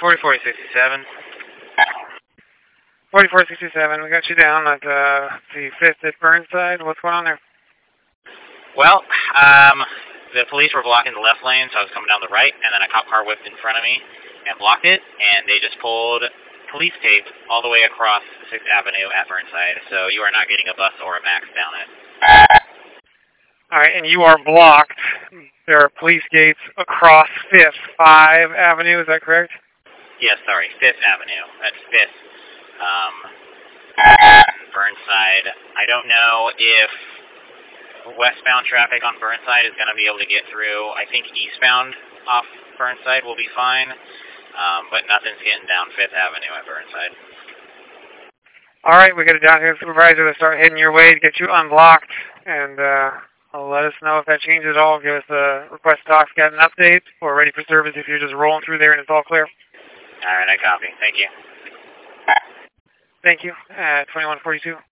40-40-67. 40-40-67, we got you down at the 5th at Burnside. What's going on there? Well, the police were blocking the left lane, so I was coming down the right, and then a cop car whipped in front of me and blocked it, and they just pulled police tape all the way across 6th Avenue at Burnside, so you are not getting a bus or a Max down it. Alright, and you are blocked. There are police gates across 5th Avenue, is that correct? Yes, sorry, 5th Avenue. That's 5th. Burnside. I don't know if westbound traffic on Burnside is going to be able to get through. I think eastbound off Burnside will be fine, but nothing's getting down 5th Avenue at Burnside. All right, we got a down here supervisor to start heading your way to get you unblocked, and let us know if that changes at all. Give us a request to talk, got an update, or ready for service if you're just rolling through there and it's all clear. All right, I copy. Thank you. Thank you. 2142.